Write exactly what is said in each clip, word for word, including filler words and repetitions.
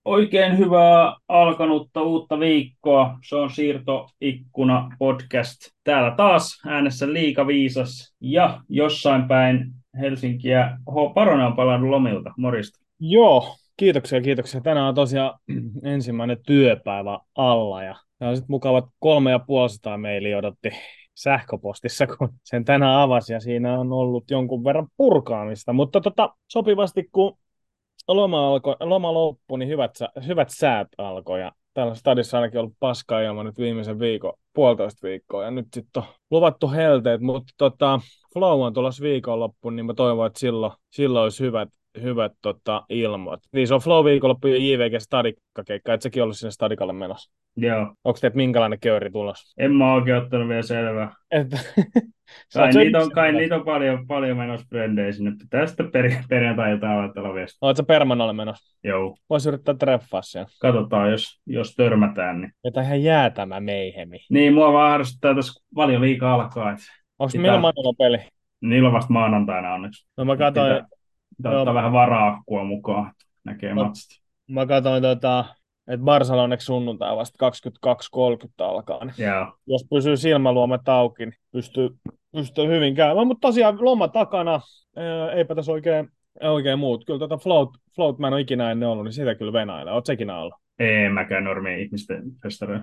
Oikein hyvää alkanutta uutta viikkoa. Se on Siirtoikkuna podcast. Täällä taas äänessä liikaviisas ja jossain päin Helsinkiä H. Paronen on palannut lomilta. Morista. Joo, kiitoksia, kiitoksia. Tänään on tosiaan ensimmäinen työpäivä alla ja tämä on sitten mukavat kolme ja puolisataa mailia odotti sähköpostissa, kun sen tänään avasi ja siinä on ollut jonkun verran purkaamista, mutta tota, sopivasti kun loma, alkoi, loma loppui, niin hyvät, sä- hyvät säät alkoi ja täällä stadissa ainakin ollut paskaa ilman nyt viimeisen viikon, puolitoista viikkoa ja nyt sitten on luvattu helteet, mutta tota, Flow on tulossa viikonloppuun, niin mä toivon, että silloin, silloin olisi hyvät, hyvät tota, ilmoit. Niin se on Flow viikonloppu ja J V G Stadikka-keikka, et säkin ollut sinne Stadikalle menossa. Joo. Onko teet minkälainen köyri tulossa? En mä oikein ottanut vielä selvää. Että, sä oot Kai se niitä on, yksin kai menossa. niitä on paljon, paljon menossa frendejä sinne. Pitää sitten per, perjantai-iltaan aloitella vielä. Oot sä Permanolle menossa? Joo. Vois yrittää treffaa siellä. Katsotaan, jos, jos törmätään. Niin, Jotain ihan jäätämä meihemi. niin mua vaan harrastaa tässä paljon liikaa alkaa. Että Onko milloin pitää, Manolla peli? niillä on vasta maanantaina onneksi. No mä katsoin, Pitää, pitää joo, ottaa vähän varaa-akkua mukaan, että näkee mä, matsit. mä katsoin tota, että Barcelona onneksi sunnuntai vasta kaksikymmentäkaksi kolmekymmentä alkaa. Niin Joo. jos pysyy silmäluomet auki, niin pystyy, pystyy hyvin käymään. Mutta tosiaan loma takana, ää, eipä tässä oikein, oikein muut. Kyllä tota float, float mä en ole ikinä ennen ollut, niin sitä kyllä venailee. Oot sekin ollut? Ei mäkään normien ihmisten festareilla.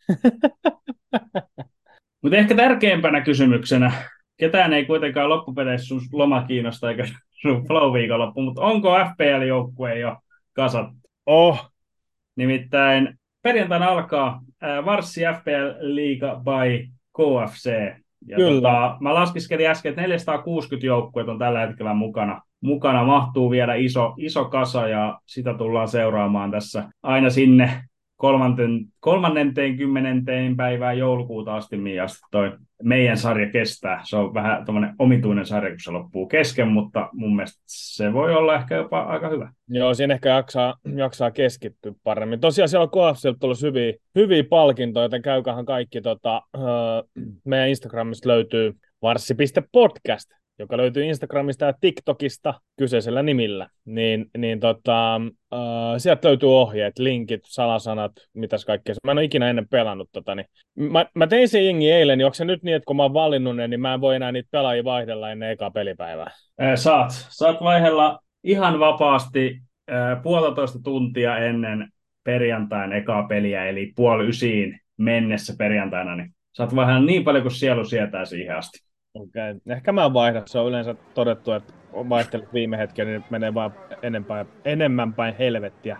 Mutta ehkä tärkeimpänä kysymyksenä, ketään ei kuitenkaan loppupeleissä sun loma kiinnosta eikä sun flow-viikonloppu, mutta onko F P L-joukkue jo kasattu? Oh, Nimittäin perjantaina alkaa ää, Varssi F P L-liiga by K F C. Ja kyllä. tota, mä laskiskelin äsken, että neljäsataakuusikymmentä joukkuetta on tällä hetkellä mukana. Mukana mahtuu vielä iso, iso kasa ja sitä tullaan seuraamaan tässä aina sinne kolmanten, kolmannenteen kymmenenteen päivään joulukuuta asti, mihin asti toi meidän sarja kestää. Se on vähän tämmöinen omituinen sarja, kun se loppuu kesken, mutta mun mielestä se voi olla ehkä jopa aika hyvä. Joo, siinä ehkä jaksaa, jaksaa keskittyä paremmin. Tosiaan siellä on K F C:ltä tullut hyviä, hyviä palkintoja, joten käykähän kaikki. Tota, öö, meidän Instagramista löytyy varssi piste podcast, joka löytyy Instagramista ja TikTokista kyseisellä nimillä. Niin, niin tota, öö, sieltä löytyy ohjeet, linkit, salasanat, mitäs kaikkea. Mä en ole ikinä ennen pelannut tota. Niin. Mä, mä tein sen jengi eilen, niin onko se nyt niin, että kun mä oon valinnut ne, niin mä en voi enää niitä pelaajia vaihdella ennen ekaa pelipäivää? Ää, Saat, saat vaihella ihan vapaasti ää, puolitoista tuntia ennen perjantain ekaa peliä, eli puoli ysiin mennessä perjantaina, niin saat vaihella niin paljon kuin sielu sietää siihen asti. Okei. Ehkä mä en vaihda. Se on yleensä todettu, että on vaihtellut viime hetken, niin menee vaan enempää, enemmän päin helvettiä.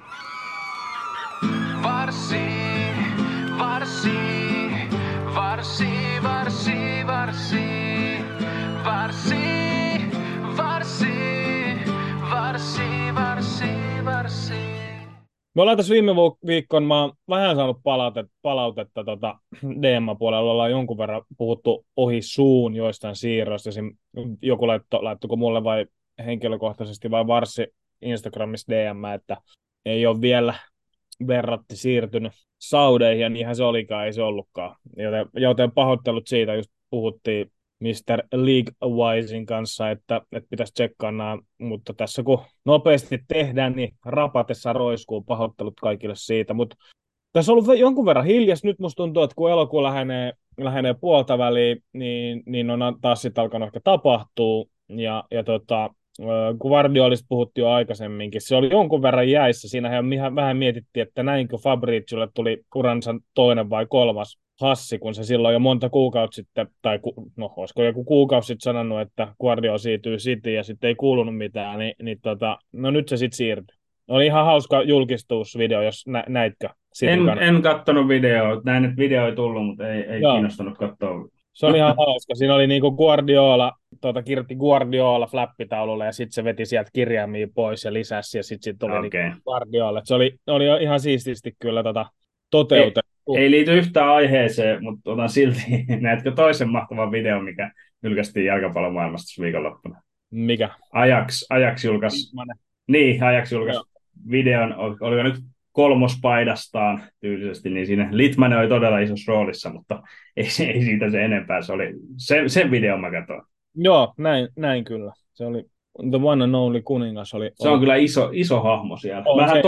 Varsi, varsi, varsi, varsi, varsi, varsi, varsi, varsi, varsi, varsi. Me ollaan tässä viime viikkoon, mä oon vähän saanut palautetta, palautetta tota D M-puolella, ollaan jonkun verran puhuttu ohi suun joistain siirroista. Esim. Joku laitto, laittuko mulle vai henkilökohtaisesti vai Varssi Instagramissa D M, että ei ole vielä verratti siirtynyt Saudeihin, ja niinhän se olikaan, ei se ollutkaan. Joten, joten pahoittelut siitä, just puhuttiin mister League-Wisin kanssa, että, että pitäisi tsekkaa nämä, mutta tässä kun nopeasti tehdään, niin rapatessa roiskuu, pahoittelut kaikille siitä, mutta tässä on ollut jonkun verran hiljas, nyt musta tuntuu, että kun elokuu lähenee, lähenee puolta väliin, niin, niin on taas sitten alkanut ehkä tapahtuu, ja, ja tota, kun Guardiolista puhuttiin jo aikaisemminkin, se oli jonkun verran jäissä. Siinähän vähän mietittiin, että näinkö Fabriziolle tuli uransa toinen vai kolmas hassi, kun se silloin jo monta kuukautta sitten, tai no olisiko joku kuukausi sitten sanonut, että Guardiola siirtyy Cityin ja sitten ei kuulunut mitään, niin, niin tota, no nyt se sitten siirtyi. Oli ihan hauska julkistusvideo, jos nä- näitkö? En, en kattonut videoa, näin, että video ei tullut, mutta ei, ei kiinnostanut katsoa. Se oli ihan hauska. Siinä oli niinku Guardiola, tuota, kirjoitti Guardiola flappitaululle ja sitten se veti sieltä kirjaimia pois ja lisäsi ja sitten sit tuli Okay. niinku Guardiola. Se oli, oli ihan siististi kyllä tota, toteutettu. Ei, ei liity yhtään aiheeseen, mutta otan silti, näetkö toisen mahtavan videon, mikä julkaistiin jalkapallomaailmasta viikonloppuna? Mikä? Ajax, Ajax julkaisi, niin, Ajax julkaisi videon, oliko nyt kolmospaidastaan tyylisesti, niin siinä Litmanen oli todella isossa roolissa, mutta ei, ei siitä se enempää. Se oli, sen, sen videon mä katsoin. Joo, näin, näin kyllä. Se oli The One and Only kuningas. Oli, se oli... on kyllä iso, iso hahmo siellä. On Vähän se. toi,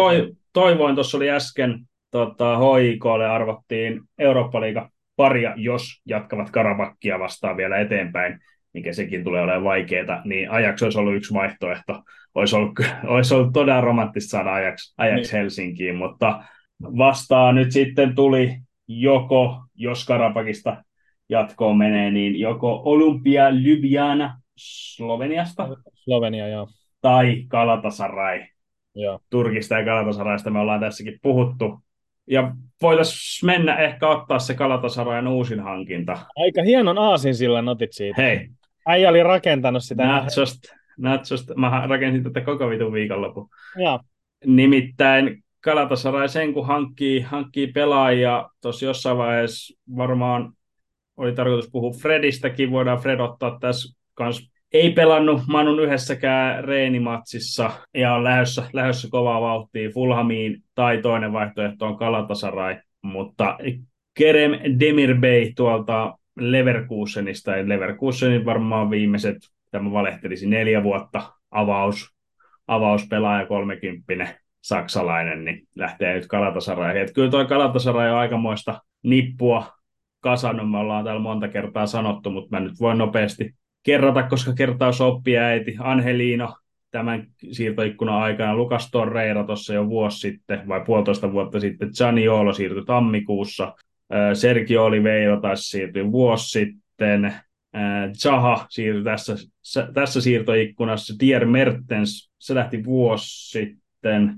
toivoin, tuossa oli äsken tota, H I K:lle arvottiin Eurooppa-liiga paria, jos jatkavat Karabakkia vastaan vielä eteenpäin, mikä sekin tulee olemaan vaikeaa, niin Ajax olisi ollut yksi vaihtoehto. Olisi ollut, olisi ollut todella romanttista saada Ajax, Ajax Niin. Helsinkiin, mutta vastaan nyt sitten tuli joko, jos Karabakista jatkoon menee, niin joko Olympia Ljubljana Sloveniasta Slovenia, joo. tai Galatasaray joo. Turkista ja Galatasaraysta me ollaan tässäkin puhuttu. Ja voitaisiin mennä ehkä ottaa se Galatasarayn uusin hankinta. Aika hienon aasinsillan otit siitä. Hei, Äijä oli rakentanut sitä. Natsost, Natsost, mä rakensin tätä koko vitun viikonlopun. Joo. Nimittäin Galatasaray sen kun hankkii, hankkii pelaajia, tuossa jossain vaiheessa varmaan oli tarkoitus puhua Fredistäkin, voidaan Fred ottaa tässä kanssa. Ei pelannut Manun yhdessäkään reenimatsissa ja on lähdössä, lähdössä kovaa vauhtia Fulhamiin tai toinen vaihtoehto on Galatasaray, mutta Kerem Demirbey tuolta Leverkusenista, ja Leverkusenin varmaan viimeiset, tämä valehtelisi neljä vuotta, avaus, avauspelaaja kolmekymppinen saksalainen, niin lähtee nyt Galatasarayhin. Että kyllä tuo Galatasaray on aikamoista nippua kasannut, me ollaan täällä monta kertaa sanottu, mutta mä nyt voin nopeasti kerrata, koska kertaus oppia äiti. Angelino tämän siirtoikkunan aikana, Lucas Torreira tuossa jo vuosi sitten, vai puolitoista vuotta sitten, Zaniolo siirtyi tammikuussa, Sergio Oliveira taas siirtyi vuosi sitten, Zaha siirtyi tässä, tässä siirtoikkunassa, Dier Mertens, se lähti vuosi sitten,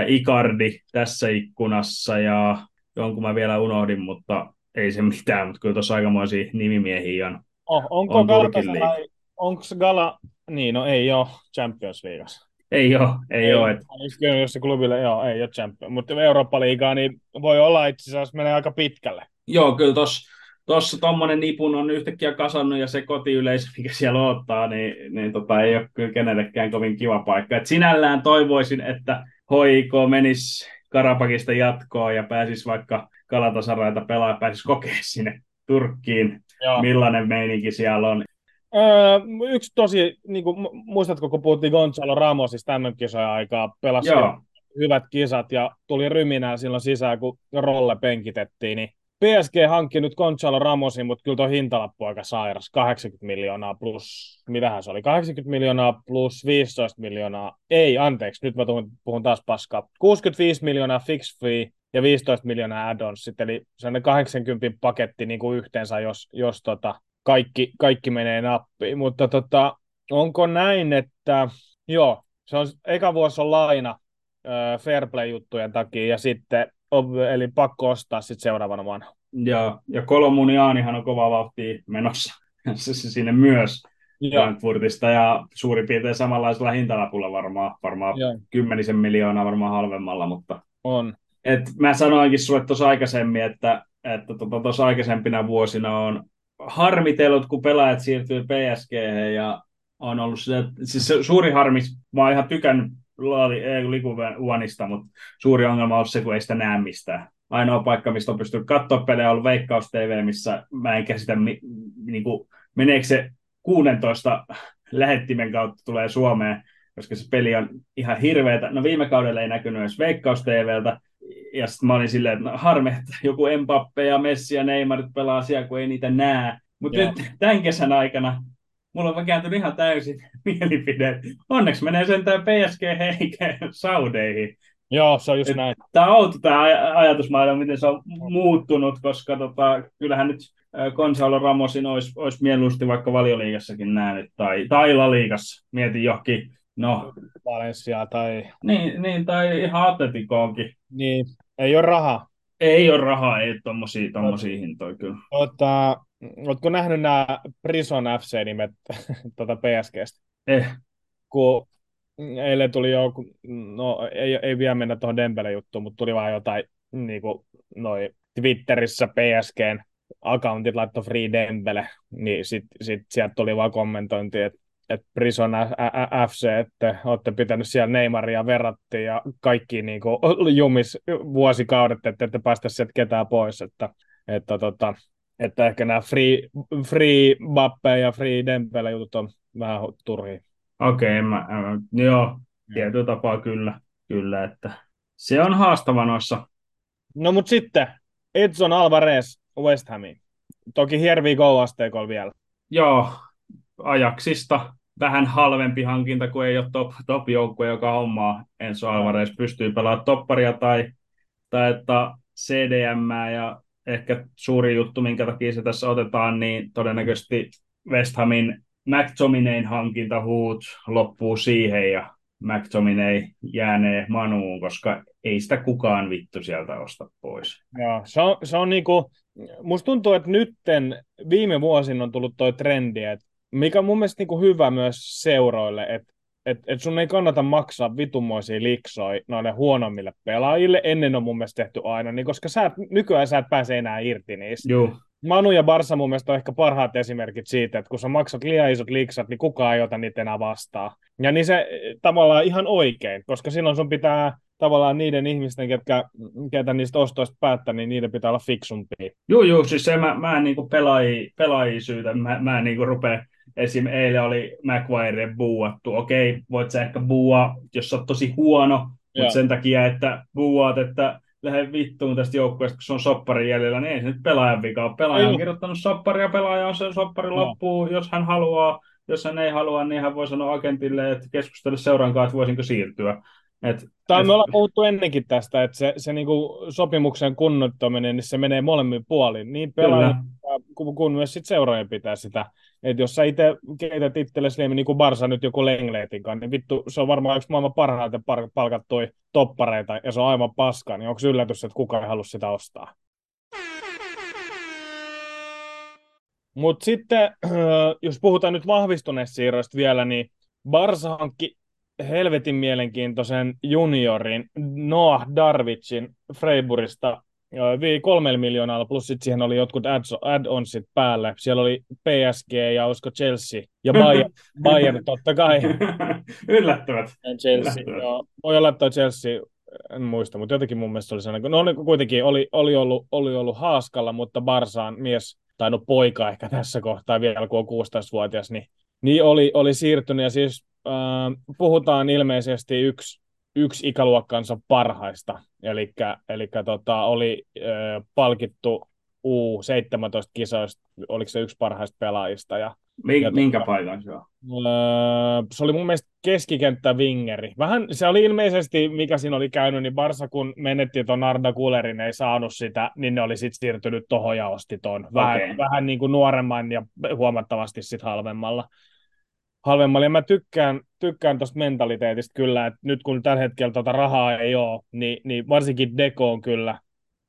Icardi tässä ikkunassa, ja jonkun mä vielä unohdin, mutta ei se mitään, mutta kyllä tuossa aikamoisia nimimiehiä on. Oh, onko on Galatasaray, onko Gala, niin no ei ole Champions Leagueassa. Ei ole, ei, ei ole. Et... Jos se klubille, joo, ei ole Champions, mutta Eurooppa-liigaa, niin voi olla itse asiassa menee aika pitkälle. Joo, kyllä tuossa tuommoinen nipun on yhtäkkiä kasannut ja se kotiyleisö, mikä siellä odottaa, niin, niin tota, ei ole kyllä kenellekään kovin kiva paikka. Et sinällään toivoisin, että H I K menisi Karabakista jatkoon ja pääsisi vaikka Galatasarayta pelaa, pääsisi kokemaan sinne Turkkiin, joo. Millainen meininki siellä on. Öö, yksi tosi, niin kuin, muistatko, kun puhuttiin Gonzalo Ramosista M M-kisojen aikaa, pelasi hyvät kisat ja tuli ryminää silloin sisään, kun Rolle penkitettiin, niin P S G hankki nyt Gonzalo Ramosin, mutta kyllä tuo hintalappu aika sairas, kahdeksankymmentä miljoonaa plus, mitähän se oli, kahdeksankymmentä miljoonaa plus viisitoista miljoonaa, ei, anteeksi, nyt mä puhun taas paskaa, kuusikymmentäviisi miljoonaa fixed fee ja viisitoista miljoonaa add-ons, eli sellainen kahdeksankymmentä paketti niin kuin yhteensä, jos, jos tota, kaikki, kaikki menee nappiin, mutta tota, onko näin, että joo, se on, eka vuosi on laina äh, fair play-juttujen takia ja sitten eli pakko ostaa sitten seuraavana vuonna. Ja, ja Kolomuniaanihan on kova vauhtia menossa sinne myös Frankfurtista ja suurin piirtein samanlaisella hintalapulla varmaan, varmaan kymmenisen miljoonaa varmaan halvemmalla, mutta on. Et mä sanoinkin sulle tuossa aikaisemmin, että että tuossa tota, aikaisempina vuosina on harmitellut, kun pelaajat siirtyy P S G:hen ja on ollut se, siis se suuri harmi, mä oon ihan tykännyt Likuvanista, mutta suuri ongelma on se, kun ei sitä näe mistään. Ainoa paikka, mistä on pystynyt katsoa pelejä, on ollut Veikkaus T V, missä mä en käsitä, niin kuin, meneekö se kuusitoista lähettimen kautta tulee Suomeen, koska se peli on ihan hirveetä. No viime kaudella ei näkynyt edes Veikkaus T V:ltä, ja sitten mä olin silleen, että no, harmi, että joku Mbappe ja Messi ja Neymar pelaa siellä, kun ei niitä näe. Mutta nyt tämän kesän aikana mulla on kääntynyt ihan täysin mielipide. Onneksi menee sentään P S G eikä Saudeihin. Joo, se on just Et, näin. Tämä on outo tämä ajatusmaailma, miten se on muuttunut, koska tota, kyllähän nyt Gonzalo Ramosin olisi, olisi mieluusti vaikka Valioliigassakin nähnyt, tai, tai La Liigassa. Mietin johonkin, no... Valencia tai... Niin, niin, tai ihan Atleticoonkin. Niin, ei ole rahaa. Ei ole rahaa, ei tommosia, tommosia hintoja kyllä. Ota, ootko nähnyt nämä Prison F C-nimet tuota P S G:stä? Eh. Kun eilen tuli joku, no ei, ei vielä mennä tuohon Dembele-juttuun, mutta tuli vaan jotain, niin kuin noi Twitterissä P S G:n accountit laittoi Free Dembele, niin sitten sit sieltä tuli vaan kommentointi, että et Prison F C, että olette pitänyt siellä Neymaria verrattiin ja kaikki niin kuin jumis vuosikaudet, että ette päästä sieltä ketään pois, että, että, tota, että ehkä nämä Free, free Bappe ja Free Dembele jutut on vähän turhia. Okei, okay, mä, mä, joo, tietyllä tapaa kyllä, kyllä, että Se on haastava noissa. No mut sitten Edson Alvarez West Hamiin. Toki here we go asteikolla vielä. Joo, Ajaxista vähän halvempi hankinta, kun ei ole top, top joukkue, joka hommaa Enzo Alvarez pystyy pelaamaan topparia tai, tai että C D M ja ehkä suuri juttu, minkä takia se tässä otetaan, niin todennäköisesti West Hamin McTominayn hankinta huut loppuu siihen ja McTominay jäänee Manuun, koska ei sitä kukaan vittu sieltä osta pois. Joo, se on, se on niinku, musta tuntuu, että nytten viime vuosina on tullut toi trendi, että mikä on mun mielestä niinku hyvä myös seuroille, että et, et sun ei kannata maksaa vitunmoisia liksoja noille huonommille pelaajille. Ennen on mun mielestä tehty aina, niin koska sä et, nykyään sä et pääse enää irti niistä. Joo. Manu ja Barsa mun mielestä on ehkä parhaat esimerkit siitä, että kun sä maksat liian isot liksat, niin kukaan ei ota niitä enää vastaan. Ja niin se tavallaan ihan oikein, koska silloin sun pitää tavallaan niiden ihmisten, ketkä, ketä niistä ostoista päättää, niin niiden pitää olla fiksumpia. Joo, joo, siis se mä, mä en niinku pelaajia, pelaajia syytä, mä, mä en niinku rupea, esim. Eilen oli Maguire buuattu, okei, voit sä ehkä buua, jos sä oot tosi huono, mutta sen takia, että buuaat, että lähde vittuun tästä joukkueesta, kun se on soppari jäljellä, niin ei se nyt pelaajan vika ole. Pelaaja on kirjoittanut soppari ja pelaaja on sen soppari loppuun, jos hän haluaa, jos hän ei halua, niin hän voi sanoa agentille, että keskustele seuran kanssa, että voisinko siirtyä. Et, tai et... me ollaan puhuttu ennenkin tästä, että se, se niinku sopimuksen kunnioittaminen, niin se menee molemmin puolin. Niin pelaajien kun, kun myös sit seuraajan pitää sitä. Että jos sä itse keität itsellesi niin kuin Barsa nyt joku Lengletin kanssa, niin vittu, se on varmaan yksi maailman parhaiten palkattui toppareita, ja se on aivan paskaa, niin onko yllätys, että kukaan ei halua sitä ostaa? Mutta sitten, jos puhutaan nyt vahvistuneista siirroista vielä, niin Barsa hankki helvetin mielenkiintoisen juniorin Noah Darwichin Freiburgista vii kolmella miljoonalla, plus sitten siihen oli jotkut add-onsit päälle. Siellä oli P S G ja olisiko Chelsea ja Bayern, Bayern totta kai. Yllättävät. Chelsea, joo. Voi olla, että Chelsea, en muista, mutta jotenkin mun mielestä oli sellainen. No kuitenkin oli, oli, ollut, oli ollut haaskalla, mutta Barsaan mies, tai no poika ehkä tässä kohtaa vielä, kun on kuusitoistavuotias, niin, niin oli, oli siirtynyt. Ja siis äh, puhutaan ilmeisesti yksi yksi ikäluokkansa parhaista, eli tota, oli ö, palkittu U seitsemäntoista-kisoista, oliko se yksi parhaista pelaajista. Ja, Mink, ja minkä tota, paikan se on? Öö, se oli mun mielestä keskikenttä-vingeri. Vähän, se oli ilmeisesti, mikä siinä oli käynyt, niin Barsa kun menetti tuon Arda Gulerin, ei saanut sitä, niin ne oli sitten siirtynyt tohon ja osti ton. Vähän, okay. vähän niin kuin nuoremman ja huomattavasti sitten halvemmalla. halvemmalla. Ja mä tykkään, tykkään tuosta mentaliteetista kyllä, että nyt kun tällä hetkellä tota rahaa ei ole, niin, niin varsinkin Deco on kyllä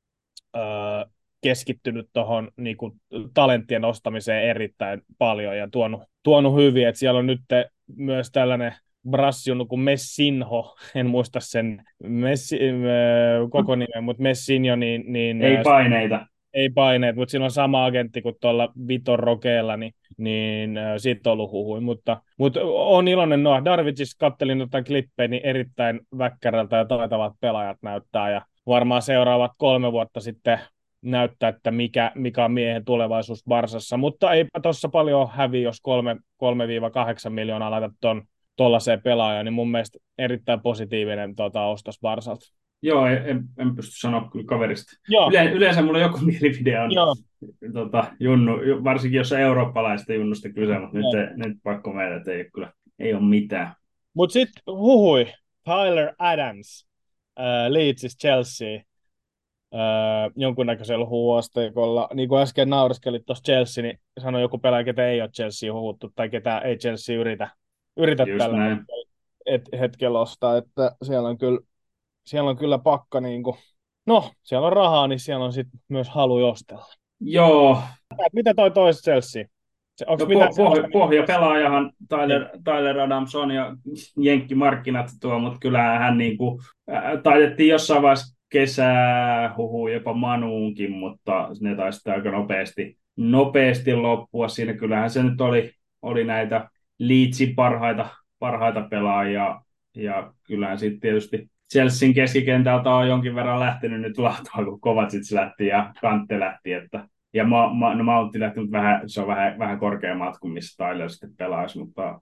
öö, keskittynyt tuohon niinku, talenttien ostamiseen erittäin paljon ja tuonut, tuonut hyvin, että siellä on nyt myös tällainen brassijunnu kuin Messinho, en muista sen Messi, öö, koko nimen, mutta Messinho, niin, niin ei paineita. Ei paineet, mutta siinä on sama agentti kuin tuolla Vitor Rokeella, niin, niin äh, siitä on ollut huhui. Mutta, mutta on iloinen Noah Darwicista, kattelin jotain klippejä, niin erittäin väkkärältä ja taitavat pelaajat näyttää. Ja varmaan seuraavat kolme vuotta sitten näyttää, että mikä, mikä on miehen tulevaisuus Barsassa. Mutta eipä tuossa paljon häviä, jos kolme kahdeksan miljoonaa laitat tuollaiseen pelaajaan, niin mun mielestä erittäin positiivinen tota, ostos Barsalta. Joo, en, en pysty sanoa kyllä kaverista. Yle, yleensä mulla joku mielipide on tota, junnu, varsinkin jos on eurooppalaista junnusta kyse, mutta nyt, nyt pakko meidän, että ei, kyllä, ei ole mitään. Mutta sitten huhui, Tyler Adams, äh, Leedsistä Chelsea, äh, jonkunnäköisellä huuasteikolla. Niin kuin äsken nauriskelit tuossa Chelsea, niin sanoi joku pelaaja, ketä ei ole Chelsea huhuttu, tai ketä ei Chelsea yritä, yritä tällä hetkellä ostaa, että siellä on kyllä Siellä on kyllä pakka, niin kuin, no, siellä on rahaa, niin siellä on sitten myös halu ostella. Joo. Mitä toi toisi Chelsea? Se, no, po- pohja, pohjapelaajahan Tyler, Tyler Adams on ja jenkkimarkkinat tuo, mutta kyllähän hän niin kuin, äh, taidettiin jossain vaiheessa kesää huhuu jopa Manuunkin, mutta ne taisi aika nopeasti, nopeasti loppua. Siinä kyllähän se nyt oli, oli näitä Leedsin parhaita, parhaita pelaajia ja kyllähän sitten tietysti Chelsean keskikentältä on jonkin verran lähtenyt nyt lahtoa, kun Kovacic lähti ja Kante lähti. Että, ja ma, ma, no Mountti lähti, mutta vähän, se on vähän, vähän korkeammat kuin missä Tyler sitten pelaisi, mutta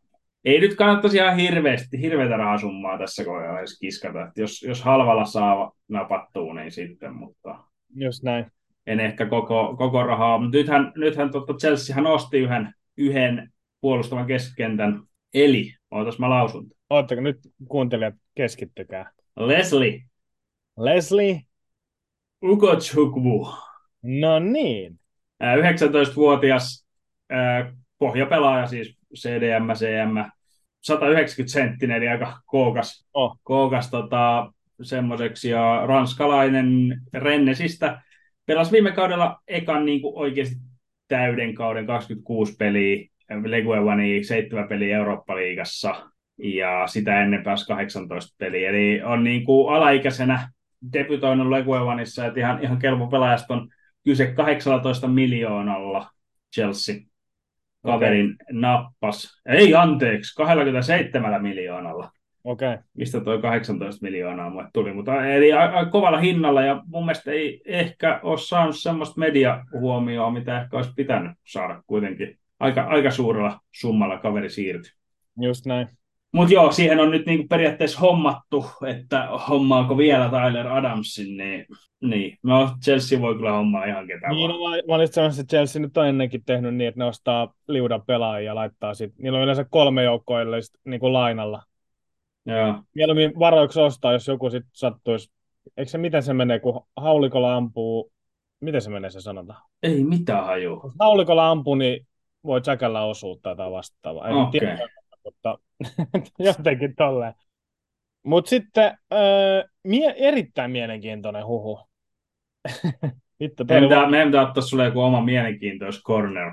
ei nyt kannattaisi ihan hirveästi, hirveätä rahasummaa tässä kohdassa edes kiskata. Että jos, jos halvalla saa napattua, niin sitten, mutta Just näin. en ehkä koko, koko rahaa. Mutta nythän, nythän totta Chelseahan osti yhden, yhden puolustavan keskikentän, eli, ootas mä lausun. Ootteko nyt kuuntelijat, keskittykää. Leslie Leslie? Ugochukwu, No niin. yhdeksäntoistavuotias ää, pohjapelaaja, siis C D M, C M, sata yhdeksänkymmentä senttinen, eli aika kookas, Oh. kookas tota, semmoiseksi, ja ranskalainen Rennesistä pelasi viime kaudella ekan niin kuin oikeasti täyden kauden kaksikymmentäkuusi peliä, Legue Onea seitsemän peliä Eurooppa-liigassa, ja sitä ennen pääsi kahdeksantoista peliä, eli on niin kuin alaikäisenä debytoinut Legue Oneissa, että ihan, ihan kelpo pelaajasta on kyse kahdeksantoista miljoonalla Chelsea kaverin okay. nappas. Ei anteeksi, kaksikymmentäseitsemän miljoonalla. Okei. Okay. Mistä toi kahdeksantoista miljoonaa mulle tuli. Mutta, eli aika kovalla hinnalla, ja mun mielestä ei ehkä ole saanut semmoista mediahuomioon, mitä ehkä olisi pitänyt saada kuitenkin. Aika, aika suurella summalla kaveri siirtyi. Just näin. Mutta joo, siihen on nyt niinku periaatteessa hommattu, että hommaako vielä Tyler Adamsin, niin, niin. No, Chelsea voi kyllä hommaa ihan ketään niin, vaan. no, mä olin sanonut, että Chelsea nyt on ennenkin tehnyt niin, että ne ostaa liudan pelaajia ja laittaa sitten. Niillä on yleensä kolme joukkoille niin kuin lainalla. Joo. Mieluummin varoiksi ostaa, jos joku sitten sattuisi. Eikö se, miten se menee, kun haulikolla ampuu, miten se menee se sanotaan? Ei mitään hajua. Jos haulikolla ampuu, niin voi säkällä osuutta tai vastaavaa. Okei. Okay. Mutta jotenkin tolleen. Mutta sitten öö, mie- erittäin mielenkiintoinen huhu. Vittu, Meidän oli pitää, vaan... meidän pitää ottaa sulle joku oma mielenkiintois corner.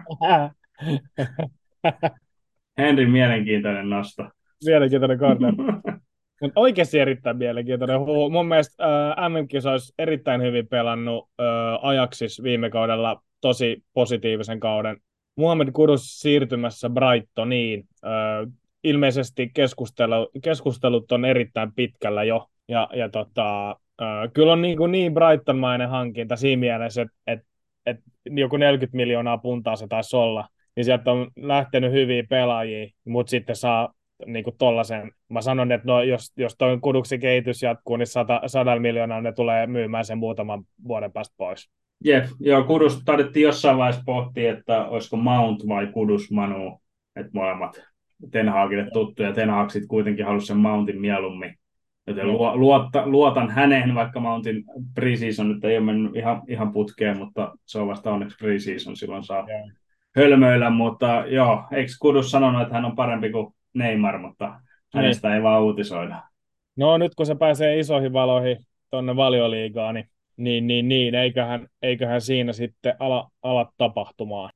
Henrin mielenkiintoinen nosto. Mielenkiintoinen corner. Mutta oikeasti erittäin mielenkiintoinen huhu. Mun mielestä äh, M M-kisa olisi erittäin hyvin pelannut äh, Ajaxis viime kaudella tosi positiivisen kauden. Mohamed Kudus siirtymässä Brightoniin. Äh, ilmeisesti keskustelu, keskustelut on erittäin pitkällä jo. Ja, ja tota, äh, kyllä on niin, niin Brighton-mainen hankinta siinä mielessä, että et, et joku neljäkymmentä miljoonaa puntaa se taisi olla. Niin sieltä on lähtenyt hyviä pelaajia, mutta sitten saa niin kuin tollasen. Mä sanon, että no, jos, jos toi Kuduksen kehitys jatkuu, niin sata, sadalla miljoonaa ne tulee myymään sen muutaman vuoden päästä pois. Jep, joo, Kudus taidettiin jossain vaiheessa pohtia, että olisiko Mount vai Kudus Manu, että molemmat Ten Hagille tuttuja. Ten Hag sitten kuitenkin halusi sen Mountin mieluummin, joten luo, luotta, luotan häneen, vaikka Mountin preseason nyt ei ole mennyt ihan, ihan putkeen, mutta se on vasta onneksi preseason, silloin saa yeah. hölmöillä, mutta joo, eikö Kudus sanonut, että hän on parempi kuin Neymar, mutta hänestä niin. ei vaan uutisoida. No nyt kun se pääsee isoihin valoihin tuonne Valioliigaan, niin, niin, niin, niin eiköhän, eiköhän siinä sitten ala, ala tapahtumaan.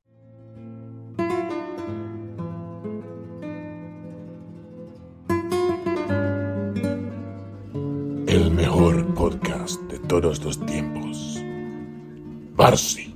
El mejor podcast de todos los tiempos. Barsi.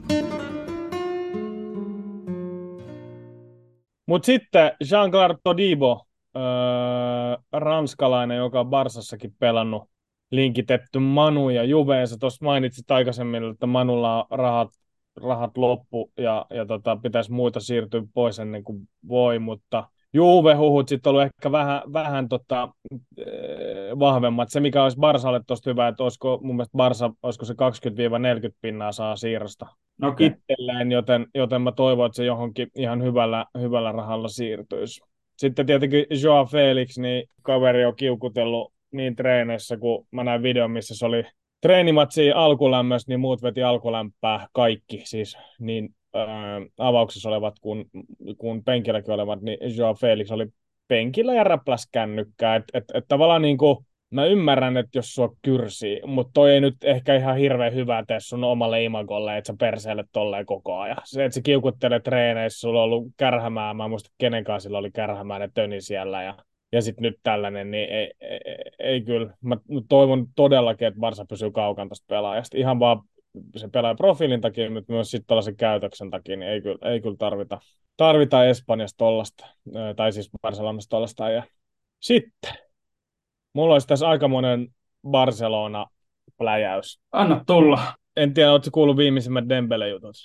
Mutta sitten Jean-Claude Todibo, öö, ranskalainen, joka on Barsassakin pelannut, linkitetty Manu ja Juveensa. Tuossa mainitsit aikaisemmin, että Manulla on rahat, rahat loppu ja, ja tota, pitäisi muita siirtyä pois ennen kuin voi, mutta Juve-huhut sitten ollut ehkä vähän, vähän tota, vahvemmat. Se, mikä olisi Barsalle tuosta hyvä, että olisiko mun mielestä Barsa, olisiko se kaksikymmentä neljäkymmentä pinnaa saa siirrosta okay. itselleen, joten, joten mä toivon, että se johonkin ihan hyvällä, hyvällä rahalla siirtyisi. Sitten tietenkin Joao Felix, niin kaveri on kiukutellut niin treeneissä, kun mä näin videon, missä se oli treenimatsia alkulämmössä, niin muut veti alkulämpää kaikki, siis niin ää, avauksessa olevat kuin, kuin penkilläkin olevat, niin Joao Felix oli penkillä ja räpläs kännykkää, että et, et tavallaan niin kuin, mä ymmärrän, että jos sua kyrsii, mutta toi ei nyt ehkä ihan hirveän hyvä tee sun omalle imagolle, että sä perseelle tolleen koko ajan. Se, että sä kiukuttelet treeneissä, sulla on ollut kärhämää, mä en muista kenenkaan sillä oli kärhämää ne töni siellä ja Ja sitten nyt tällainen, niin ei, ei, ei kyllä. Mä toivon todellakin, että Barsa pysyy kaukana tästä pelaajasta. Ihan vaan se pelaajan profiilin takia, mutta myös sitten tällaisen käytöksen takia, niin ei kyllä, ei kyllä tarvita, tarvita Espanjasta tollasta, tai siis Barcelonasta tollasta. Ja sitten, mulla olisi tässä aikamoinen Barcelona-pläjäys. Anna tulla. En tiedä, ootko kuullut viimeisimmät Dembele-jutut?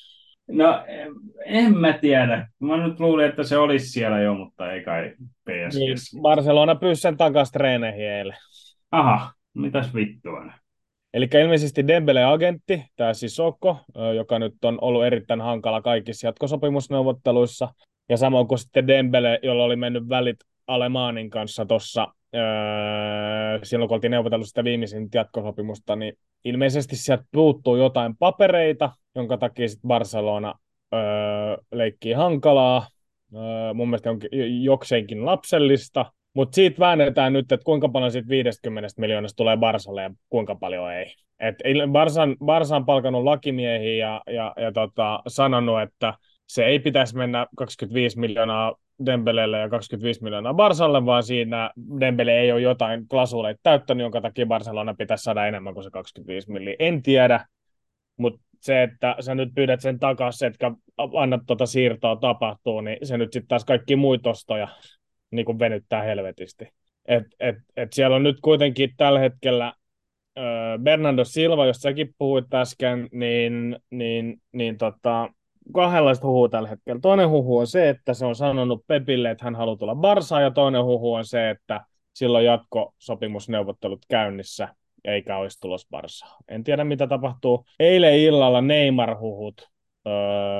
No, en, en mä tiedä. Mä nyt luulin, että se olisi siellä jo, mutta ei kai P S Niin, G. Barcelona pyysi sen takaisin treeneihin eilen. Aha, mitäs vittua. Eli ilmeisesti Dembele-agentti, tämä Sissoko, ö, joka nyt on ollut erittäin hankala kaikissa jatkosopimusneuvotteluissa, ja samoin kuin sitten Dembele, jolla oli mennyt välit Alemaanin kanssa tuossa, öö, silloin kun oltiin neuvotellut sitä viimeisintä jatkosopimusta, niin ilmeisesti sieltä puuttuu jotain papereita, jonka takia sitten Barcelona öö, leikkii hankalaa. Öö, mun mielestä on jokseenkin lapsellista, mutta siitä väännetään nyt, että kuinka paljon siitä viisikymmentä miljoonasta tulee Barsalle ja kuinka paljon ei. Et Barsan, Barsa on palkannut lakimiehiä ja, ja, ja tota, sanonut, että se ei pitäisi mennä kaksikymmentäviisi miljoonaa Dembelelle ja kaksikymmentäviisi miljoonaa Barsalle, vaan siinä Dembele ei ole jotain klasuleita täyttänyt, jonka takia Barcelona pitäisi saada enemmän kuin se kaksikymmentäviisi miljoonaa. En tiedä, mutta se, että sä nyt pyydät sen takaisin, etkä annat tuota siirtoa tapahtuu, niin se nyt sitten taas kaikki muita ostoja niin kuin venyttää helvetisti. Et, et, et siellä on nyt kuitenkin tällä hetkellä ö, Bernardo Silva, jos säkin puhuit äsken, niin, niin, niin tota, kahdenlaista huhua tällä hetkellä. Toinen huhu on se, että se on sanonut Pepille, että hän haluaa tulla Barsaan, ja toinen huhu on se, että silloin jatkosopimusneuvottelut käynnissä, eikä olisi tulos Barsaan. En tiedä, mitä tapahtuu. Eilen illalla Neymar-huhut öö,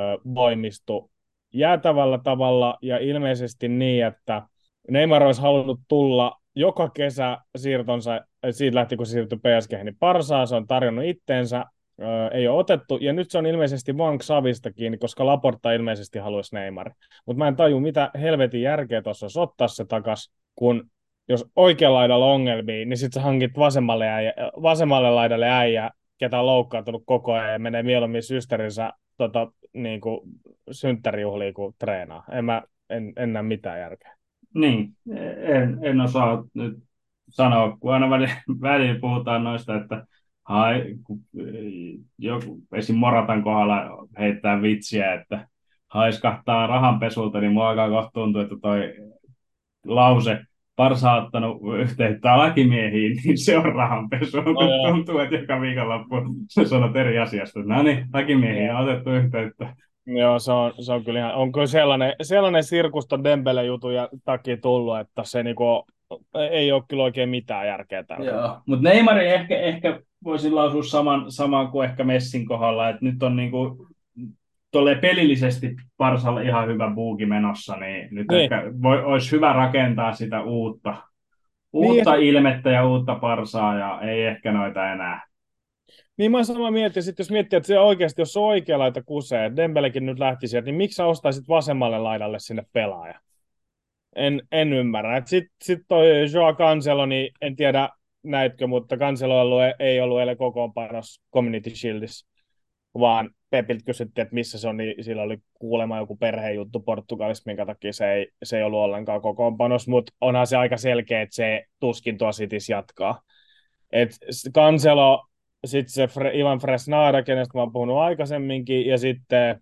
voimistu jäätävällä tavalla, ja ilmeisesti niin, että Neymar olisi halunnut tulla joka kesä siirtonsa, siitä lähti kun se siirtyi P S G, niin Barsaan, se on tarjonnut itteensä, öö, ei ole otettu, ja nyt se on ilmeisesti vaan Xavista kiinni, koska Laporta ilmeisesti haluaisi Neymar. Mutta mä en taju, mitä helvetin järkeä tuossa olisi ottaa se takas, kun jos oikealla laidalla on ongelmia, niin sitten sä hankit vasemmalle, äijä, vasemmalle laidalle äijä, ketä on loukkaantunut koko ajan ja menee mieluummin systerinsä tota, niin kuin synttärijuhliin kuin treenaa. En, mä, en, en näe mitään järkeä. Niin, en, en osaa nyt sanoa, kun aina välillä, välillä puhutaan noista, että hai, kun joku, esim. Moratan kohdalla heittää vitsiä, että haiskahtaa rahanpesulta, niin mua alkaa kohta tuntua, että toi lause Barsa on ottanut yhteyttä lakimiehiin, niin se on rahanpesu. No, Kun tuntuu, että joka viikonloppu sä sanot eri asiasta. No niin, lakimiehiin on otettu yhteyttä. Joo, se on, se on kyllä ihan, on kyllä sellainen, sellainen sirkus ton Dembele-jutun takia tullut, että se niinku, ei ole kyllä oikein mitään järkeä tällä. Joo, mutta Neymari ehkä, ehkä voisin lausua saman, saman kuin ehkä Messin kohdalla, että nyt on niinku tolleen pelillisesti Barsalla ihan hyvä buuki menossa, niin nyt Niin. ehkä voi, olisi hyvä rakentaa sitä uutta, uutta Niin, ilmettä ja uutta Barsaa, ja ei ehkä noita enää. Niin mä samaa mieltä, sitten jos miettii, että se oikeasti, jos se on oikea laita kusee, Dembelekin nyt lähti sieltä, niin miksi sä ostaisit vasemmalle laidalle sinne pelaaja? En, en ymmärrä. Sitten sit toi Joao Cancelo, niin en tiedä näitkö, mutta Cancelo ollut, ei ollut eilen kokoonpanossa Community Shieldissä, vaan Pepiltä kysyttiin, että missä se on, niin sillä oli kuulemma joku perhejuttu Portugalissa, minkä takia se ei, se ei ollut ollenkaan kokoonpanossa, mutta onhan se aika selkeä, että se tuskin tuo Citys jatkaa. Et Cancelo, sitten se Fre- Ivan Fresnada, kenestä mä oon puhunut aikaisemminkin, ja sitten,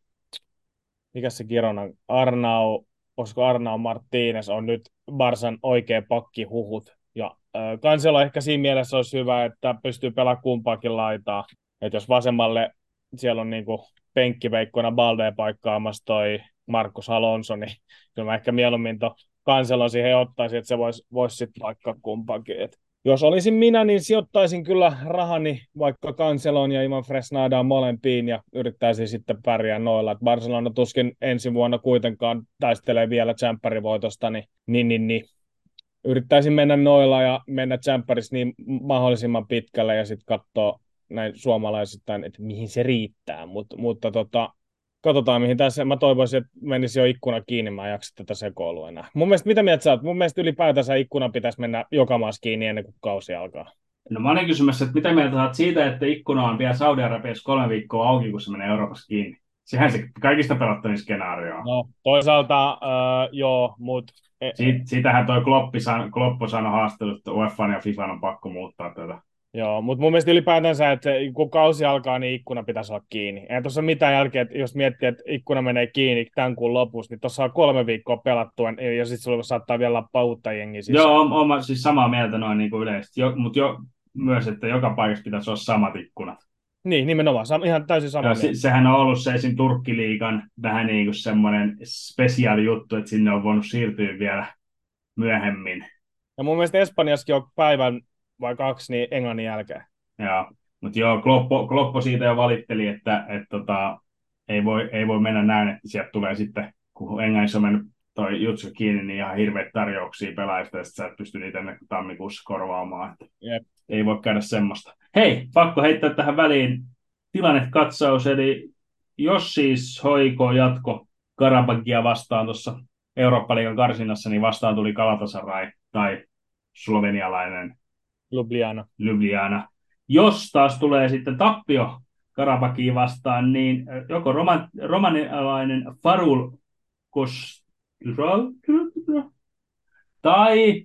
mikä se Kironan, Arnau, koska Arnau Martínez on nyt Barsan oikea pakki huhut. Ja äh, Cancelo ehkä siinä mielessä olisi hyvä, että pystyy pelaamaan kumpaakin laitaa. Että jos vasemmalle siellä on niinku penkkiveikkona Balde paikkaamassa toi Marcus Alonso, niin kyllä mä ehkä mieluummin to Cancelon siihen ottaisin, että se voisi vois sitten paikkaa kumpaakin. Et jos olisin minä, niin sijoittaisin kyllä rahani vaikka Cancelon ja Ivan Fresnadaan molempiin ja yrittäisin sitten pärjää noilla. Et Barcelona tuskin ensi vuonna kuitenkaan taistelee vielä tsemppärivoitosta, niin, niin, niin, niin. Yrittäisin mennä noilla ja mennä tsemppärissä niin mahdollisimman pitkälle ja sitten katsoa näin suomalaisittain, että mihin se riittää. Mut, mutta tota, katsotaan mihin tässä. Mä toivoisin, että menisi jo ikkuna kiinni, mä en jaksa tätä sekoilua enää. Mun mielestä, mitä mieltä sä oot? Mun mielestä ylipäätänsä ikkuna pitäisi mennä joka maassa kiinni ennen kuin kausi alkaa. No mä olin kysymässä, että mitä mieltä saat siitä, että ikkuna on vielä Saudi-Arabiassa kolme viikkoa auki, kun se menee Euroopassa kiinni. Sehän se kaikista pelottavin skenaario on. No, toisaalta äh, joo, mutta... Siit, siitähän toi Kloppi san, Kloppo sanoi haastattelussa, että U E F A ja FIFA on pakko muuttaa tätä. Joo, mutta mun mielestä ylipäätänsä, että kun kausi alkaa, niin ikkuna pitäisi olla kiinni. Eihän tuossa mitään jälkeen, että jos miettii, että ikkuna menee kiinni tämän kuun lopussa, niin tuossa on kolme viikkoa pelattua, ja sitten sulla saattaa vielä lappaa uutta jengiä sisään. Joo, on, on siis samaa mieltä noin niin kuin yleisesti, jo, mutta jo, myös, että joka paikassa pitäisi olla samat ikkunat. Niin, nimenomaan. Sam, ihan täysin sama Ja mieltä. se, sehän on ollut se esim. Turkkiliigan vähän niin kuin semmoinen spesiaali juttu, että sinne on voinut siirtyä vielä myöhemmin. Ja mun mielestä Espanjassakin on päivän vai kaksi niin englannin jälkeen. Ja, mutta joo, Kloppo, Kloppo siitä jo valitteli, että et, tota, ei, voi, ei voi mennä näin, että sieltä tulee sitten, kun Englannissa on mennyt toi jutsu kiinni, niin ihan hirveät tarjouksia pelaajista, ja sitten sä et pysty niitä ennen kuin tammikuussa korvaamaan. Että Jep. ei voi käydä semmoista. Hei, pakko heittää tähän väliin tilannekatsaus, eli jos siis Hoiko jatko Karabagia vastaan tuossa Eurooppa-liigan karsinnassa, niin vastaan tuli Galatasaray tai slovenialainen Ljubljana. Ljubljana. Jos taas tulee sitten tappio Karabagia vastaan, niin joko roman, romanialainen Farul Kostral tai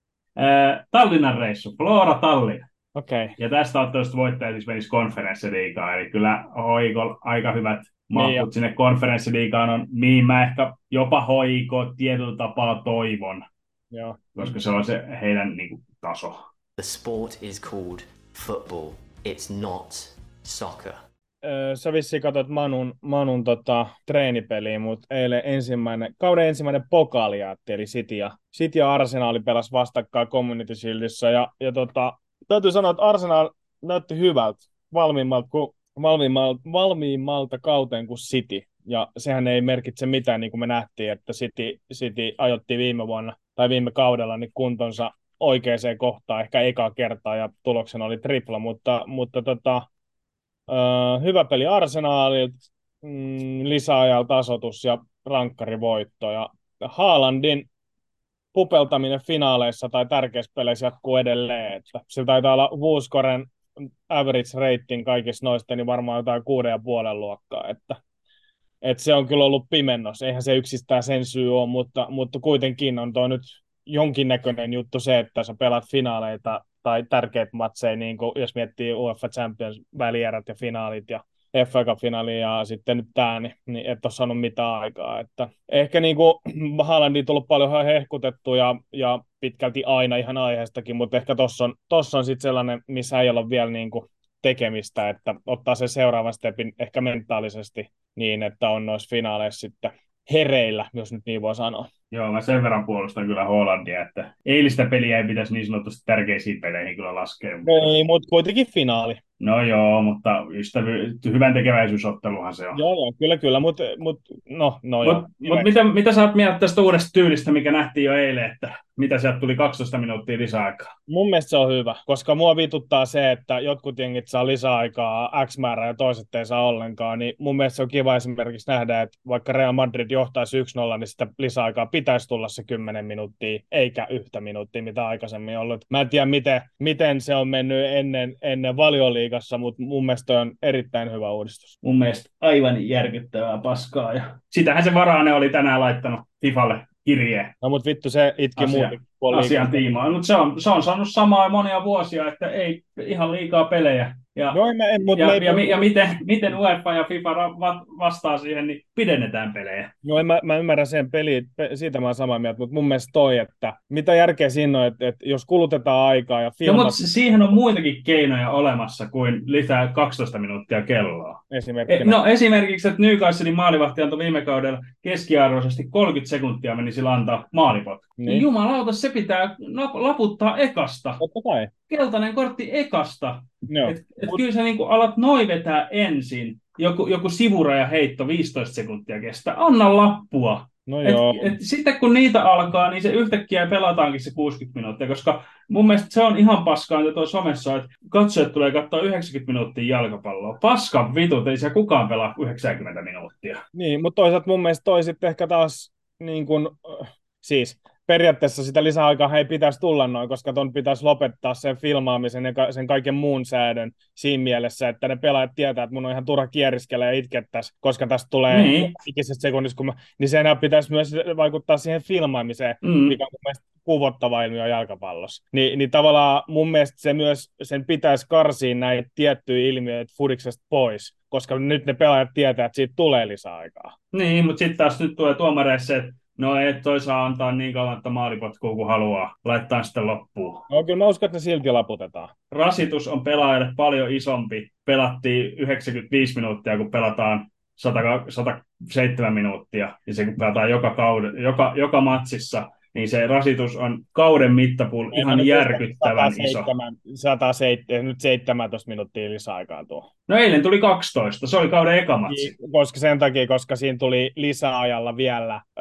äh, Tallinnan reissu, Flora Tallinn. Okei. Okay. Ja tästä ottelusta voittaja siis menisi konferenssiliigaan, eli kyllä Hoiko aika hyvät mahkut Niin sinne konferenssiliigaan on, mihin mä ehkä jopa Hoiko tietyllä tapaa toivon, Joo. koska se on se heidän niin kuin, taso. The sport is called football. It's not soccer. Öö, sä vissiin katsoit Manun, Manun tota, treenipeliä, mutta eilen ensimmäinen, kauden ensimmäinen pokaalijaatti, eli City ja, City ja Arsenal pelasi vastakkain Community Shieldissä, ja, ja tota, täytyy sanoa, että Arsenal näytti hyvältä, valmiimmalta, kuin, valmiimmalta, valmiimmalta kauteen kuin City, ja sehän ei merkitse mitään, niin kuin me nähtiin, että City, City ajoitti viime vuonna, tai viime kaudella, niin kuntonsa oikeaan kohtaan, ehkä ekaa kertaa, ja tuloksena oli tripla, mutta, mutta tota, öö, hyvä peli Arsenalilta, mm, lisäajalla tasoitus ja rankkarivoitto, ja Haalandin pupeltaminen finaaleissa tai tärkeissä peleissä jatkuu edelleen, että sillä taitaa olla Wuuskoren average rating kaikissa noista, niin varmaan jotain kuuden ja puolen luokkaa, että, että se on kyllä ollut pimennos, eihän se yksistään sen syy ole, mutta, mutta kuitenkin on tuo nyt jonkinnäköinen juttu se, että sä pelaat finaaleita tai tärkeitä matseja, niin kuin jos miettii UEFA Champions välierät ja finaalit ja F A Cup-finaali ja sitten nyt tämä, niin, niin et ole saanut mitään aikaa. Että ehkä niin kuin Haalandia on tullut paljon hehkutettu ja, ja pitkälti aina ihan aiheestakin, mutta ehkä tuossa on, tossa on sitten sellainen, missä ei ole vielä niin kuin tekemistä, että ottaa sen seuraavan stepin ehkä mentaalisesti niin, että on noissa finaaleissa sitten hereillä, jos nyt niin voi sanoa. Joo, mä sen verran puolustan kyllä Hollandia, että eilistä peliä ei pitäisi niin sanotusti tärkeisiin peleihin kyllä laskea. Ei, mutta kuitenkin finaali. No joo, mutta ystävy- hyvän tekeväisyysotteluhan se on. Joo, joo, kyllä, kyllä, mutta mut, no, no Mut, joo. mut mitä, mitä sä oot mieltä tästä uudesta tyylistä, mikä nähtiin jo eilen, että mitä sieltä tuli kaksitoista minuuttia lisäaikaa? Mun mielestä se on hyvä, koska mua vituttaa se, että jotkut jengit saa lisäaikaa X määrää ja toiset ei saa ollenkaan, niin mun mielestä se on kiva esimerkiksi nähdä, että vaikka Real Madrid johtaisi yksi nolla, niin sitä lisäaikaa pitäisi tulla se kymmenen minuuttia, eikä yhtä minuuttia, mitä aikaisemmin ollut. Mä en tiedä, miten, miten se on mennyt ennen, ennen Valioliigassa, mutta mun mielestä on erittäin hyvä uudistus. Mun mielestä aivan järkyttävää paskaa. Ja sitähän se Varane oli tänään laittanut FIFAlle kirjeen. No mut vittu, se itki Asia, muutenkin. asian tiimoa. Mutta se on, se on saanut samaa monia vuosia, että ei ihan liikaa pelejä. Ja, no, en, en, mut ja, ei, ja, ja, ja miten, miten UEFA ja FIFA vastaa siihen, niin pidennetään pelejä. No mä, mä ymmärrän sen peli, pe, siitä mä oon samaa mieltä, mutta mun mielestä toi, että mitä järkeä siinä on, että, että jos kulutetaan aikaa ja filmat... No, mutta siihen on muitakin keinoja olemassa kuin lisää kaksitoista minuuttia kelloa. Esimerkkinä. No esimerkiksi, että Newcastlein maalivahti antoi viime kaudella keskiarvoisesti kolmekymmentä sekuntia meni sillä antaa maalipot. Niin. Jumalauta, se pitää laputtaa ekasta. Totta kai. Keltainen kortti ekasta. No. Et, et kyllä sä niinku alat noi vetää ensin, joku, joku sivuraja heitto viisitoista sekuntia kestää, anna lappua. No et, joo. et sitten kun niitä alkaa, niin se yhtäkkiä pelataankin se kuusikymmentä minuuttia, koska mun mielestä se on ihan paskaa, että tuossa somessa, että katsojat tulee katsoa yhdeksänkymmentä minuuttia jalkapalloa. Paskan vitut, ei se kukaan pelaa yhdeksänkymmentä minuuttia. Niin, mutta toisaalta mun mielestä toi sitten ehkä taas niin kuin, siis periaatteessa sitä lisäaikaa ei pitäisi tulla noin, koska ton pitäisi lopettaa sen filmaamisen ja sen kaiken muun säädön siinä mielessä, että ne pelaajat tietää, että mun on ihan turha kieriskellä ja itkettäisi, koska tästä tulee niin. ikisestä sekunnista, kun mä, niin se enää pitäisi myös vaikuttaa siihen filmaamiseen, mm. mikä on mun mielestä kuvottava ilmiö jalkapallossa. Ni, niin tavallaan mun mielestä se myös, sen pitäisi karsia näitä tiettyjä ilmiöitä fudiksesta pois, koska nyt ne pelaajat tietää, että siitä tulee lisäaikaa. Niin, mutta sitten taas nyt tulee tuomareissa se, että No et toi saa antaa niin kauan, että maalipotkua kuin haluaa. Laittaa sitten loppuun. No kyllä mä uskon, että ne silti laputetaan. Rasitus on pelaajalle paljon isompi. Pelattiin yhdeksänkymmentäviisi minuuttia, kun pelataan sata, sata seitsemän minuuttia. Ja se kun pelataan joka, kauden, joka, joka matsissa, niin se rasitus on kauden mittapuun ihan järkyttävän iso. sata seitsemän, nyt seitsemäntoista minuuttia lisäaikaa tuo. No eilen tuli kaksitoista, se oli kauden eka matsi. Koska sen takia, koska siinä tuli lisäajalla vielä öö,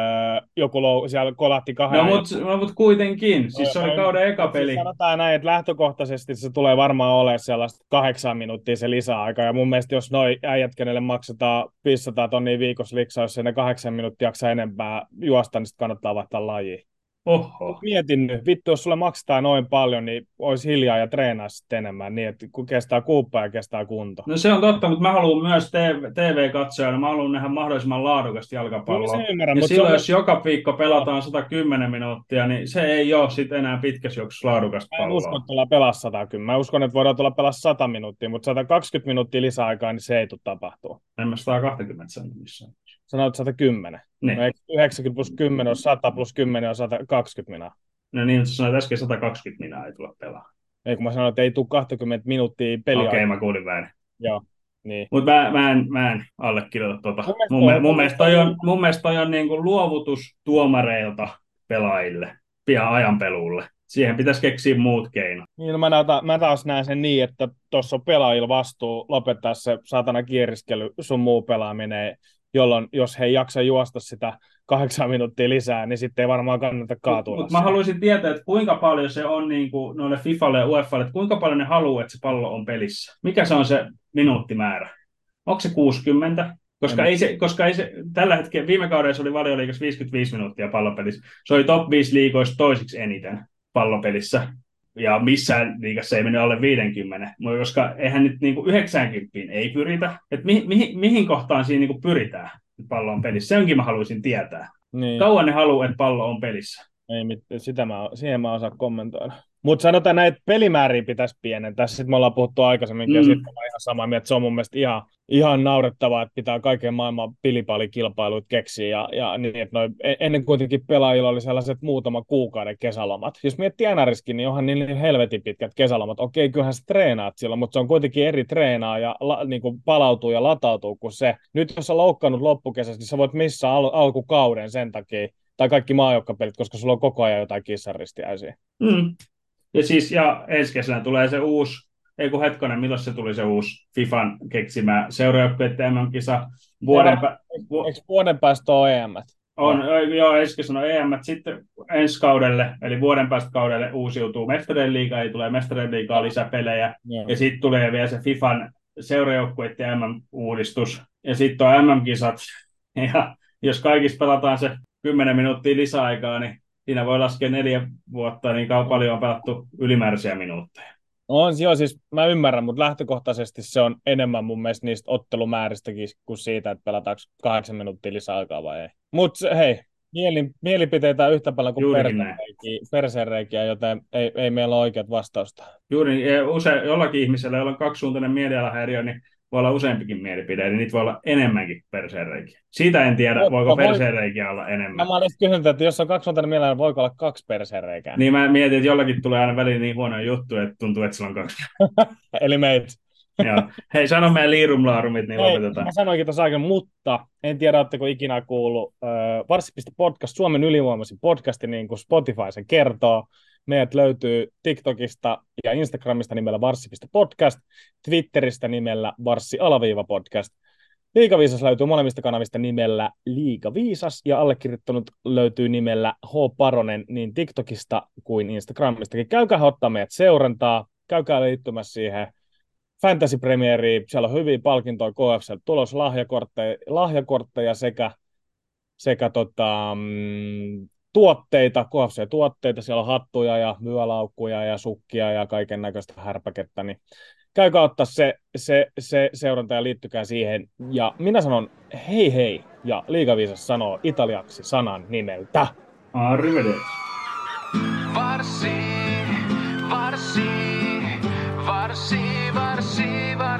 joku lou, siellä kolahti kahden. No mutta no, mut kuitenkin, siis se oli kauden eka peli. Siis sanotaan näin, että lähtökohtaisesti se tulee varmaan olemaan sellaista kahdeksan minuuttia se lisäaika. Ja mun mielestä jos noi äijät, kenelle maksetaan viisisataa tonnia viikossa liksaa, jos ne kahdeksan minuuttia jaksaa enempää juosta, niin sitten kannattaa vaihtaa lajia. Oho. Mietin nyt, vittu, jos sulle maksetaan noin paljon, niin olisi hiljaa ja treenaa sitten enemmän, niin että kun kestää kuuppaa ja kestää kunto. No se on totta, mutta mä haluan myös T V-katsojana, mä haluan nähdä mahdollisimman laadukasta jalkapalloa. Ymmärrän, ja silloin, on... jos joka viikko pelataan sata kymmenen minuuttia, niin se ei ole sitten enää pitkässä juoksussa laadukasta palloa. Mä en usko, että tullaan pelaa sata kymmenen. Mä uskon, että voidaan tulla pelaa sata minuuttia, mutta sata kaksikymmentä minuuttia lisäaikaa, niin se ei tule tapahtua. En mä sata kaksikymmentä sanoa missään. Sanoit sata kymmenen. Niin. No, yhdeksänkymmentä plus kymmenen on sata plus kymmenen on sata kaksikymmentä minaa. No niin, mutta sanoit äsken sata kaksikymmentä minaa ei tule pelaa. Ei, kun mä sanoin, että ei tule kaksikymmentä minuuttia peliä. Okei, okay, mä kuulin väärin. Joo, niin. Mutta mä, mä, en, mä en allekirjoita tuota. Mun, mun, mun mielestä toi on, mun mielestä toi on niin kuin luovutus tuomareilta pelaajille, pian ajanpeluulle. Siihen pitäisi keksiä muut keinot. Niin, no mä, näytä, mä taas näen sen niin, että tuossa on pelaajilla vastuu lopettaa se satana kieriskely, sun muu pelaaminen, jolloin jos he ei jaksa juosta sitä kahdeksan minuuttia lisää, niin sitten ei varmaan kannata kaatua. Mutta mä haluaisin tietää, että kuinka paljon se on niin kuin noille FIFAlle ja UEFalle, että kuinka paljon ne haluaa, että se pallo on pelissä. Mikä se on se minuuttimäärä? Onko se kuusikymmentä? Koska ei se, koska ei se, tällä hetkellä, viime kaudella oli Valioliigassa viisikymmentäviisi minuuttia pallopelissä. Se oli top viisi liigoista toisiksi eniten pallopelissä. Ja missään liigassa ei mennyt alle viisikymmentä, koska eihän nyt niin kuin yhdeksänkymmentä ei pyritä. Että mihin, mihin, mihin kohtaan siinä niin kuin pyritään, että pallo on pelissä? Se onkin mä haluaisin tietää. Niin. Kauan ne haluaa, että pallo on pelissä? Ei, sitä mä, siihen mä osaan kommentoida. Mutta sanotaan näitä pelimääriä pitäisi pienentää. Sitten me ollaan puhuttu aikaisemminkin, mm. ja sitten mä ihan samaa mieltä. Se on mun mielestä ihan, ihan naurettavaa, että pitää kaiken maailman pilipaalikilpailuita keksiä. Ja, ja niin, että noi, ennen kuitenkin pelaajilla oli sellaiset muutama kuukauden kesälomat. Jos miettii N R:skin, niin onhan niin helvetin pitkät kesälomat. Okei, kyllähän sä treenaat silloin, mutta se on kuitenkin eri treenaa ja la, niin kuin palautuu ja latautuu kuin se. Nyt jos sä loukkaannut loppukesästä, niin sä voit missä al- alkukauden sen takia. Tai kaikki maajoukkapelit, koska sulla on koko ajan jotain kissaristiäisiä. Mm. Ja siis, ja ensi kesänä tulee se uusi, ei kun hetkonen, milloin se tuli se uusi FIFAn keksimä seuraajoukkueiden M M-kisa? Vuoden, pä- vu- Eikö vuoden päästä ole E M? On, joo, ensi kesänä on E M. Sitten ensi kaudelle, eli vuoden päästä kaudelle uusiutuu Mestarien liiga, ei tule Mestarien liigaa lisäpelejä. Yeah. Ja sitten tulee vielä se FIFAn seuraajoukkueiden M M-uudistus. Ja sitten on M M-kisat. Ja jos kaikissa pelataan se kymmenen minuuttia lisäaikaa, niin siinä voi laskea neljä vuotta, niin paljon on pelattu ylimääräisiä minuutteja. On, joo, siis mä ymmärrän, mutta lähtökohtaisesti se on enemmän mun mielestä niistä ottelumääristäkin kuin siitä, että pelataanko kahdeksan minuuttia lisäaikaa vai ei. Mutta hei, mieli, mielipiteitä yhtä paljon kuin perseenreikiä, joten ei, ei meillä ole oikeat vastausta. Juuri, usein jollakin ihmisellä, jolla on kaksisuuntainen mielialahäiriö, niin voi olla useampikin mielipide, eli niitä voi olla enemmänkin perseenreikiä. Siitä en tiedä, Otta, voiko voi... perseenreikiä olla enemmän. Mä olen kysynyt, että jos on kaksisuuntainen mielipide, voiko olla kaksi perseenreikää? Niin mä mietin, että jollakin tulee aina väliin niin huonoja juttuja, että tuntuu, että sillä on kaksi. Eli meitä. Joo. Hei, sano meidän liirumlaarumit, niin Hei, lopetetaan. Mä sanoinkin tuossa aikaan, mutta en tiedä, oletteko ikinä kuullut äh, varssi piste podcast, Suomen ylivoimaisin podcasti, niin kuin Spotify sen kertoo. Meidät löytyy TikTokista ja Instagramista nimellä varssi piste podcast, Twitteristä nimellä varssi-podcast. Liigaviisas löytyy molemmista kanavista nimellä Liigaviisas ja allekirjoittanut löytyy nimellä H. Paronen niin TikTokista kuin Instagramistakin. Käykää ottaa meidät seurantaa, käykää liittymässä siihen Fantasy Premieriin, siellä on hyviä palkintoja K F C tulos, lahjakortteja, lahjakortteja sekä, sekä tota, mm, tuotteita, K F C-tuotteita, siellä on hattuja ja vyölaukkuja ja sukkia ja kaiken näköistä härpäkettä, niin käykää ottaa se, se, se seuranta ja liittykää siihen. Ja minä sanon hei hei, ja Liigaviisas sanoo italiaksi sanan nimeltä Arrivederci. Varsi, varsi, varsi, varsi, varsi.